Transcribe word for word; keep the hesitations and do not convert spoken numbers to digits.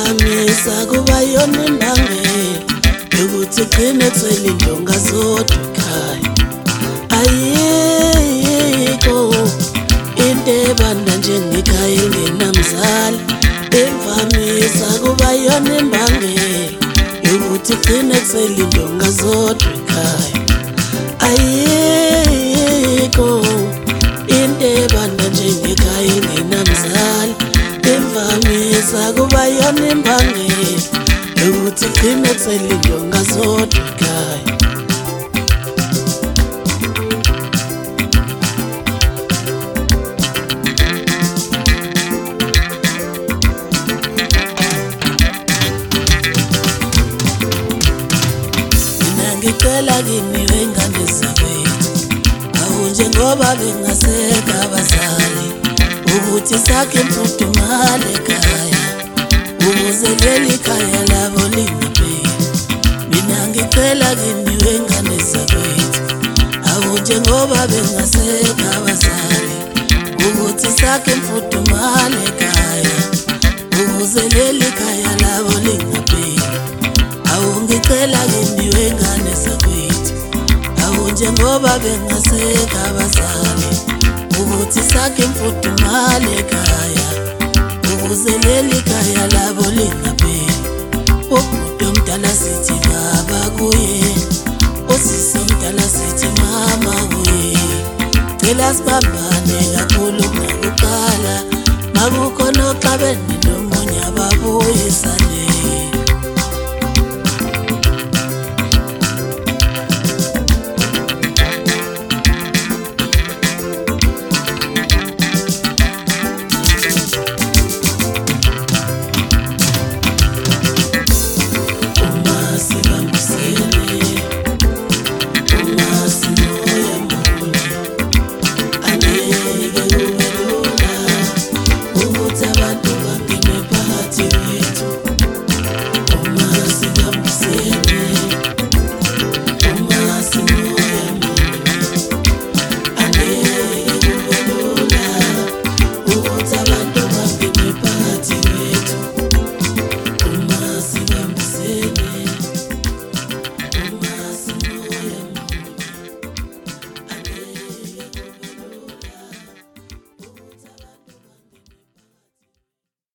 imvamisa kuba yona imbangela yokuthi ugcine ethwele indonga zodwa ekhaya. Ayikho into ebanda njengekhaya elingenamzali. Imvamisa kuba yona imbangela yokuthi ugcine ethwele indonga zodwa ekhaya. Ayikho into ebanda njengekhaya elingenamzali. Imvamisa kuba yona imbangela yokuthi ugcine ethwele indonga zodwa ekhaya. Ngicela kini wengane zakwethu, awu njengoba bengasekho abazali, ukuthi sakhe imfudumale ekhaya ukuze leli khaya labo lingapheli. Mina ngicela kini wengane zakwethu, awu njengoba bengasekho abazali, ukuthi sakhe imfudumale ekhaya ukuze leli khaya labo lingapheli. Awu ngicela kini wengane zakwethu, awu njengoba bengasekho abazali, ukuthi sakhe imfudumale ekhaya ukuze leli khaya labo lingapheli. Ubhuti omdala sithi baba kuye, usisi omdala sithi mama kuye. Cela sibambane kakhulu kunakuqala, makukhona oxabene nomunye ababuyisane.